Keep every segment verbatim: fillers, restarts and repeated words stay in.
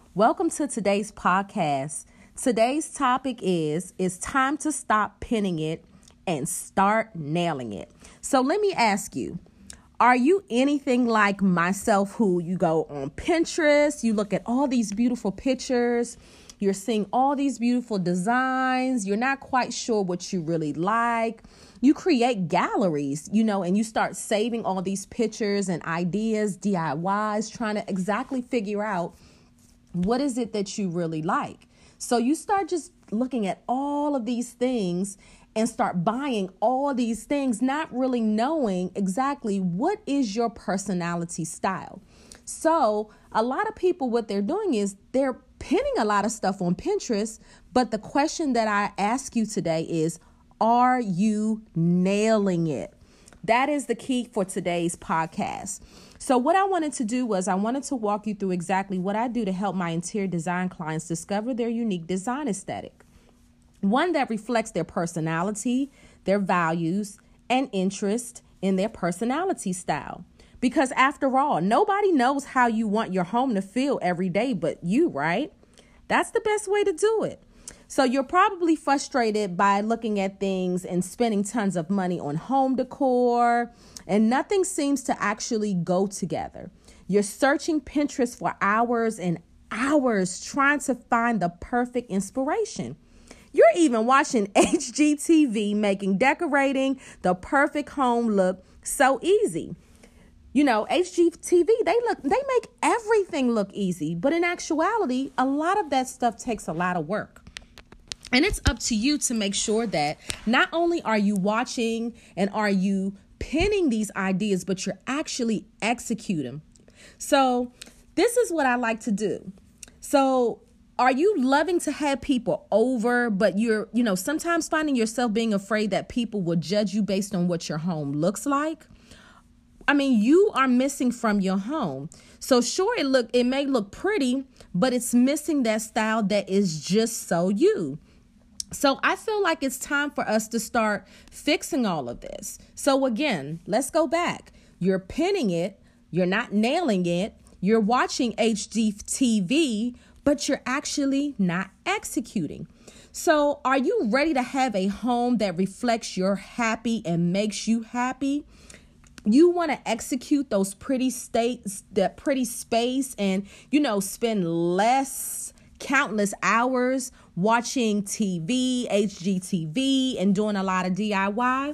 Welcome to today's podcast. Today's topic is it's time to stop pinning it and start nailing it. So let me ask you, are you anything like myself who you go on Pinterest, you look at all these beautiful pictures, you're seeing all these beautiful designs, you're not quite sure what you really like. You create galleries, you know, and you start saving all these pictures and ideas, D I Ys, trying to exactly figure out what is it that you really like. So you start just looking at all of these things and start buying all these things, not really knowing exactly what is your personality style. So a lot of people, what they're doing is they're pinning a lot of stuff on Pinterest. But the question that I ask you today is, are you nailing it? That is the key for today's podcast. So what I wanted to do was I wanted to walk you through exactly what I do to help my interior design clients discover their unique design aesthetic. One that reflects their personality, their values, and interest in their personality style. Because after all, nobody knows how you want your home to feel every day but you, right? That's the best way to do it. So you're probably frustrated by looking at things and spending tons of money on home decor, and nothing seems to actually go together. You're searching Pinterest for hours and hours trying to find the perfect inspiration. You're even watching H G T V making decorating the perfect home look so easy. You know, H G T V, they look, they make everything look easy. But in actuality, a lot of that stuff takes a lot of work. And it's up to you to make sure that not only are you watching and are you pinning these ideas, but you're actually executing. So this is what I like to do. So are you loving to have people over, but you're, you know, sometimes finding yourself being afraid that people will judge you based on what your home looks like? I mean, you are missing from your home. So sure, it look it may look pretty, but it's missing that style that is just so you. So I feel like it's time for us to start fixing all of this. So again, let's go back. You're pinning it. You're not nailing it. You're watching H G T V, but you're actually not executing. So are you ready to have a home that reflects your happy and makes you happy? You want to execute those pretty states, that pretty space, and, you know, spend less countless hours watching T V, H G T V, and doing a lot of D I Y.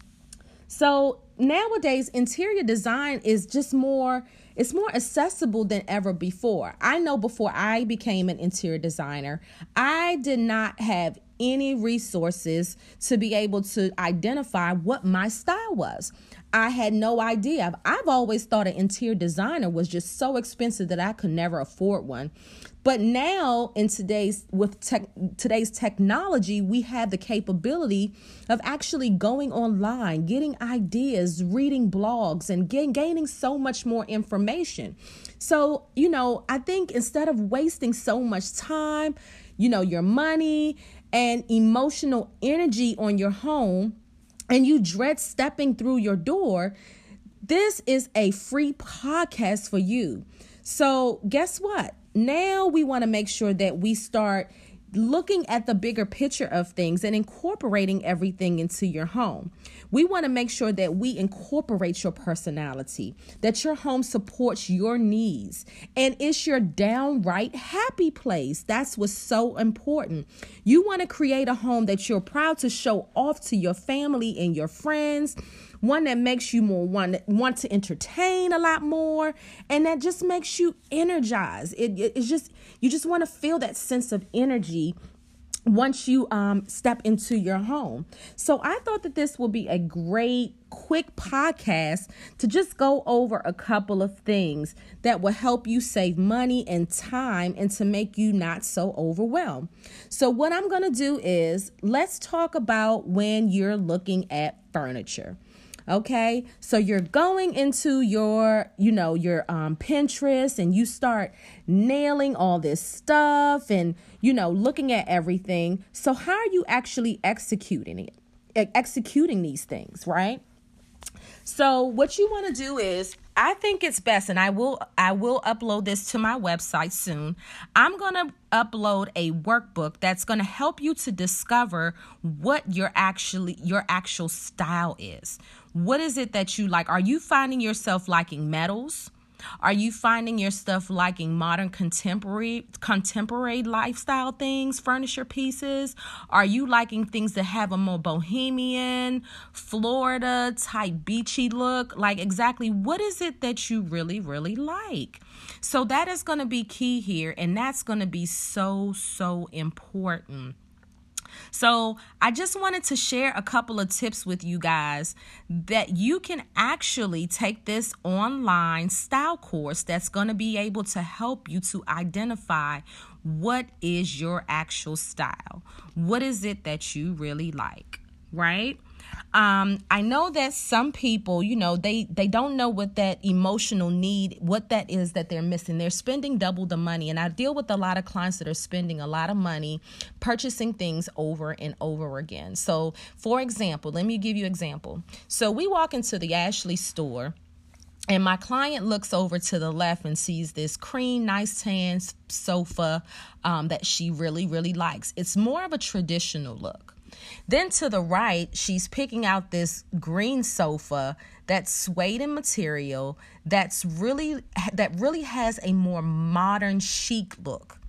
So nowadays, interior design is just more, it's more accessible than ever before. I know before I became an interior designer, I did not have any resources to be able to identify what my style was. I had no idea. I've, I've always thought an interior designer was just so expensive that I could never afford one. But now in today's with tech, today's technology, we have the capability of actually going online, getting ideas, reading blogs, and getting, gaining so much more information. So, you know, I think instead of wasting so much time, you know, your money and emotional energy on your home, and you dread stepping through your door, this is a free podcast for you. So guess what? Now we want to make sure that we start looking at the bigger picture of things and incorporating everything into your home. We want to make sure that we incorporate your personality, that your home supports your needs, and it's your downright happy place. That's what's so important. You want to create a home that you're proud to show off to your family and your friends, one that makes you more want, want to entertain a lot more, and that just makes you energized. It, it, it's just, you just want to feel that sense of energy once you um, step into your home. So I thought that this will be a great, quick podcast to just go over a couple of things that will help you save money and time and to make you not so overwhelmed. So what I'm going to do is let's talk about when you're looking at furniture. Okay, so you're going into your, you know, your um, Pinterest and you start nailing all this stuff and, you know, looking at everything. So how are you actually executing it, executing these things, right? So what you want to do is, I think it's best, and I will I will upload this to my website soon. I'm going to upload a workbook that's going to help you to discover what your actually your actual style is. What is it that you like? Are you finding yourself liking metals? Are you finding your stuff liking modern contemporary contemporary lifestyle things, furniture pieces? Are you liking things that have a more bohemian, Florida type beachy look? Like, exactly what is it that you really, really like? So that is going to be key here, and that's going to be so, so important. So I just wanted to share a couple of tips with you guys that you can actually take this online style course that's going to be able to help you to identify what is your actual style. What is it that you really like, right? Um, I know that some people, you know, they, they don't know what that emotional need, what that is that they're missing. They're spending double the money. And I deal with a lot of clients that are spending a lot of money purchasing things over and over again. So, for example, let me give you an example. So we walk into the Ashley store, and my client looks over to the left and sees this cream, nice tan sofa um, that she really, really likes. It's more of a traditional look. Then to the right, she's picking out this green sofa that's suede in material, that's really that really has a more modern, chic look.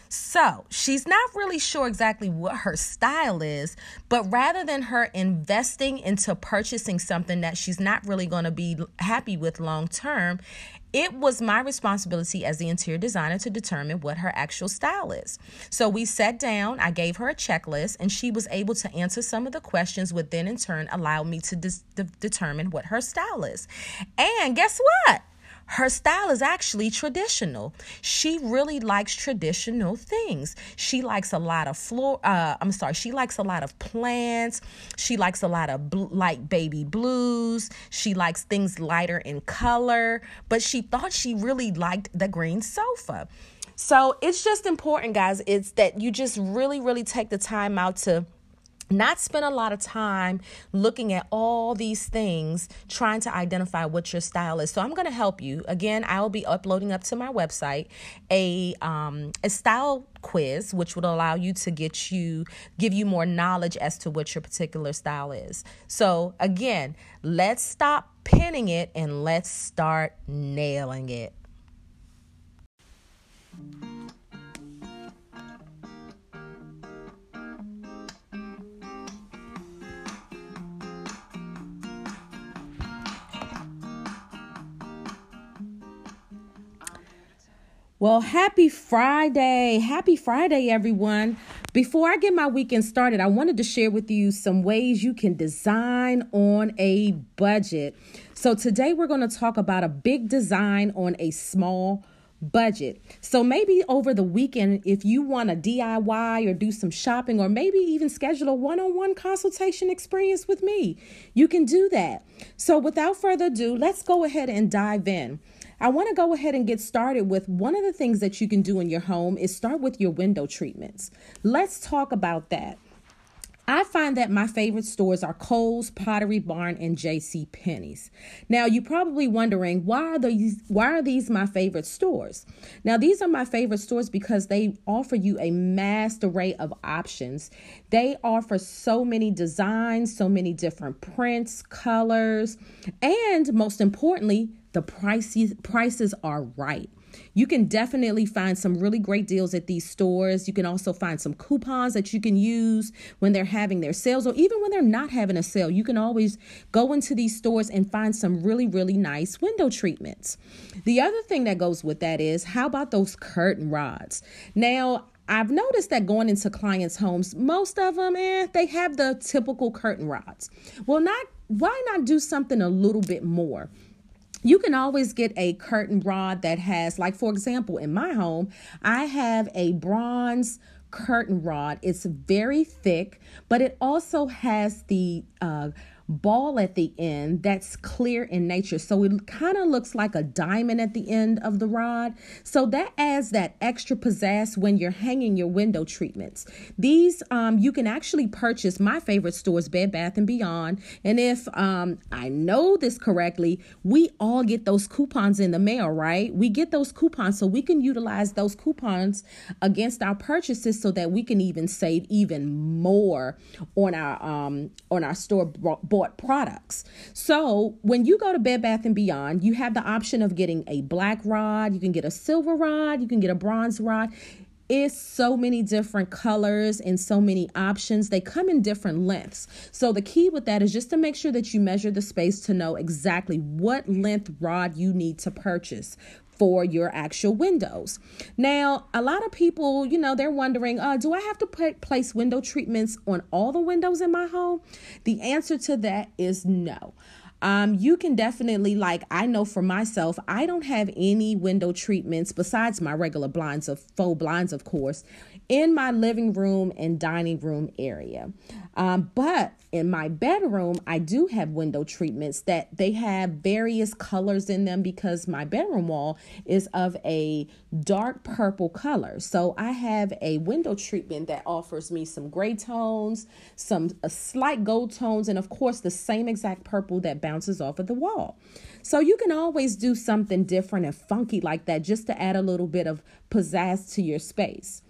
So she's not really sure exactly what her style is, but rather than her investing into purchasing something that she's not really going to be happy with long term, it was my responsibility as the interior designer to determine what her actual style is. So we sat down, I gave her a checklist, and she was able to answer some of the questions, which then in turn allowed me to dis- de- determine what her style is. And guess what? Her style is actually traditional. She really likes traditional things. She likes a lot of floor. Uh, I'm sorry. She likes a lot of plants. She likes a lot of bl- light baby blues. She likes things lighter in color. But she thought she really liked the green sofa. So it's just important, guys. It's that you just really, really take the time out to not spend a lot of time looking at all these things, trying to identify what your style is. So I'm going to help you. Again, I will be uploading up to my website a um, a style quiz, which would allow you to get you, give you more knowledge as to what your particular style is. So again, let's stop pinning it and let's start nailing it. Well, happy Friday. Happy Friday, everyone. Before I get my weekend started, I wanted to share with you some ways you can design on a budget. So today we're going to talk about a big design on a small budget. So maybe over the weekend, if you want to D I Y or do some shopping, or maybe even schedule a one-on-one consultation experience with me, you can do that. So without further ado, let's go ahead and dive in. I want to go ahead and get started with one of the things that you can do in your home is start with your window treatments. Let's talk about that. I find that my favorite stores are Kohl's, Pottery Barn, and J C Penney's. Now, you're probably wondering, why are these, why are these my favorite stores? Now, these are my favorite stores because they offer you a vast array of options. They offer so many designs, so many different prints, colors, and most importantly, the prices prices are right. You can definitely find some really great deals at these stores. You can also find some coupons that you can use when they're having their sales, or even when they're not having a sale. You can always go into these stores and find some really, really nice window treatments. The other thing that goes with that is, how about those curtain rods? Now, I've noticed that going into clients' homes, most of them, eh, they have the typical curtain rods. Well, not why not do something a little bit more? You can always get a curtain rod that has, like, for example, in my home, I have a bronze curtain rod. It's very thick, but it also has the uh, ball at the end that's clear in nature. So it kind of looks like a diamond at the end of the rod. So that adds that extra pizzazz when you're hanging your window treatments. These um, you can actually purchase. My favorite store is Bed Bath and Beyond. And if um, I know this correctly, we all get those coupons in the mail, right? We get those coupons so we can utilize those coupons against our purchases so that we can even save even more on our um, on our store bought products. So when you go to Bed Bath and Beyond, you have the option of getting a black rod, you can get a silver rod, you can get a bronze rod. It's so many different colors and so many options. They come in different lengths. So the key with that is just to make sure that you measure the space to know exactly what length rod you need to purchase for your actual windows. Now, a lot of people, you know, they're wondering, uh, do I have to put, place window treatments on all the windows in my home? The answer to that is no. Um, you can definitely, like, I know for myself, I don't have any window treatments besides my regular blinds of faux blinds, of course, in my living room and dining room area. Um, but in my bedroom, I do have window treatments that they have various colors in them because my bedroom wall is of a dark purple color. So I have a window treatment that offers me some gray tones, some a slight gold tones, and of course the same exact purple that bounces off of the wall. So you can always do something different and funky like that just to add a little bit of pizzazz to your space.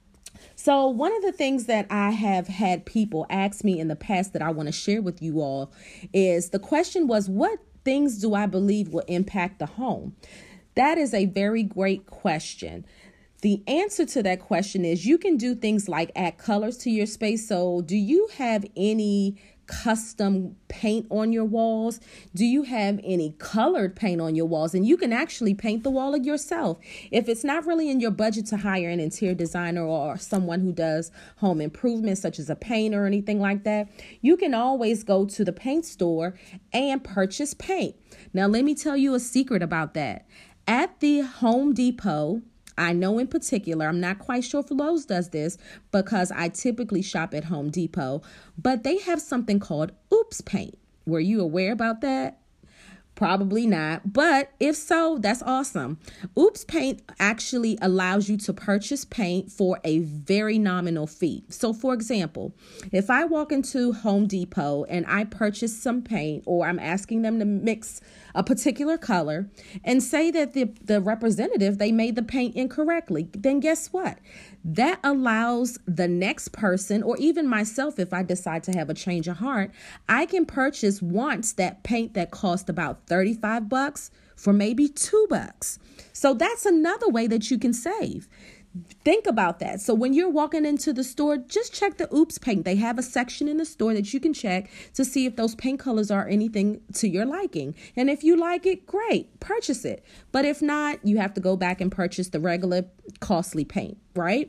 So one of the things that I have had people ask me in the past that I want to share with you all is the question was, what things do I believe will impact the home? That is a very great question. The answer to that question is you can do things like add colors to your space. So do you have any custom paint on your walls? Do you have any colored paint on your walls? And you can actually paint the wall yourself. If it's not really in your budget to hire an interior designer or someone who does home improvements, such as a painter or anything like that, you can always go to the paint store and purchase paint. Now, let me tell you a secret about that. At the Home Depot, I know in particular, I'm not quite sure if Lowe's does this because I typically shop at Home Depot, but they have something called Oops Paint. Were you aware about that? Probably not, but if so, that's awesome. Oops Paint actually allows you to purchase paint for a very nominal fee. So for example, if I walk into Home Depot and I purchase some paint, or I'm asking them to mix a particular color, and say that the, the representative, they made the paint incorrectly, then guess what? That allows the next person, or even myself, if I decide to have a change of heart, I can purchase once that paint that cost about thirty-five bucks for maybe two bucks. So that's another way that you can save. Think about that. So when you're walking into the store, just check the Oops Paint. They have a section in the store that you can check to see if those paint colors are anything to your liking. And if you like it, great, purchase it. But if not, you have to go back and purchase the regular costly paint, right?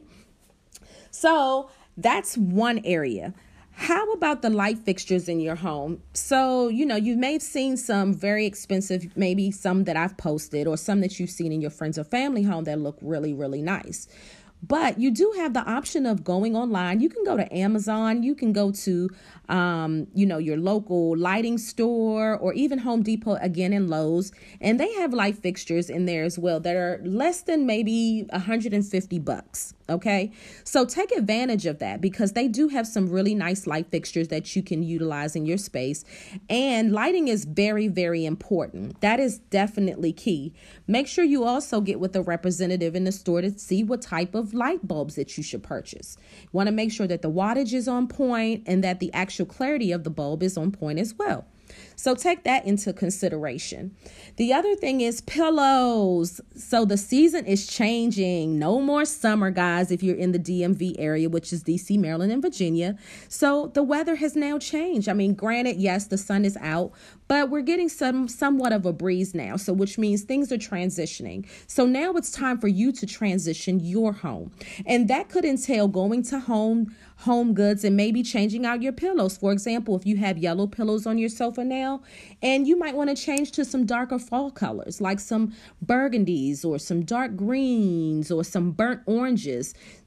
So that's one area. How about the light fixtures in your home? So, you know, you may have seen some very expensive, maybe some that I've posted or some that you've seen in your friends or family home that look really, really nice. But you do have the option of going online. You can go to Amazon. You can go to, um, you know, your local lighting store or even Home Depot, again, in Lowe's. And they have light fixtures in there as well that are less than maybe one hundred fifty bucks. Okay, so take advantage of that because they do have some really nice light fixtures that you can utilize in your space. And lighting is very, very important. That is definitely key. Make sure you also get with a representative in the store to see what type of light bulbs that you should purchase. You want to make sure that the wattage is on point and that the actual clarity of the bulb is on point as well. So take that into consideration. The other thing is pillows. So the season is changing. No more summer, guys, if you're in the D M V area, which is D C, Maryland, and Virginia. So the weather has now changed. I mean, granted, yes, the sun is out, but we're getting some somewhat of a breeze now. So which means things are transitioning. So now it's time for you to transition your home. And that could entail going to home home goods and maybe changing out your pillows. For example, if you have yellow pillows on your sofa now, and you might want to change to some darker fall colors, like some burgundies or some dark greens or some burnt oranges.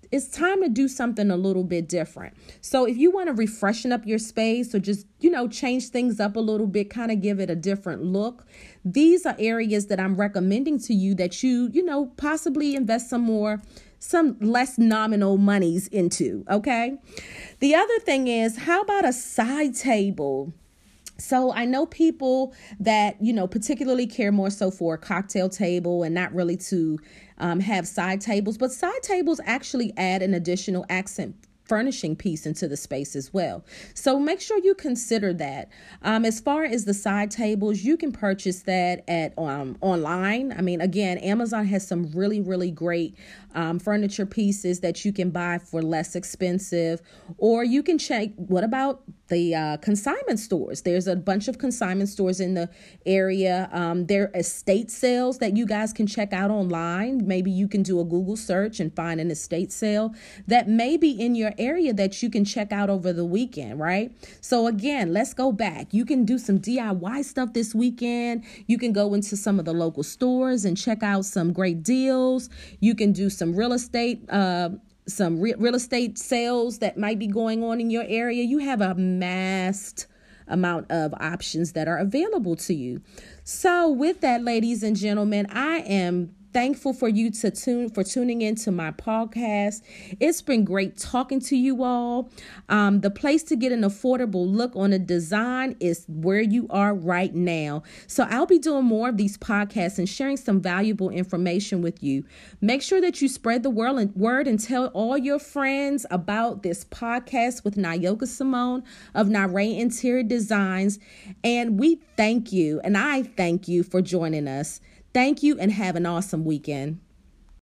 it's time to do something a little bit different. So if you want to refreshen up your space or just, you know, change things up a little bit, kind of give it a different look, these are areas that I'm recommending to you that you, you know, possibly invest some more, some less nominal monies into. Okay. The other thing is, how about a side table? So I know people that, you know, particularly care more so for a cocktail table and not really to um, have side tables, but side tables actually add an additional accent furnishing piece into the space as well. So make sure you consider that. Um, as far as the side tables, you can purchase that at um, online. I mean, again, Amazon has some really, really great um, furniture pieces that you can buy for less expensive, or you can check, what about the uh, consignment stores? There's a bunch of consignment stores in the area. Um, there are estate sales that you guys can check out online. Maybe you can do a Google search and find an estate sale that may be in your area that you can check out over the weekend, right? So again, let's go back. You can do some D I Y stuff this weekend. You can go into some of the local stores and check out some great deals. You can do some real estate, uh, some re- real estate sales that might be going on in your area. You have a vast amount of options that are available to you. So with that, ladies and gentlemen, I am thankful for you to tune for tuning into my podcast. It's been great talking to you all. Um, the place to get an affordable look on a design is where you are right now. So I'll be doing more of these podcasts and sharing some valuable information with you. Make sure that you spread the word and tell all your friends about this podcast with Nyoka Simone of Nare Interior Designs. And we thank you, and I thank you for joining us. Thank you and have an awesome weekend.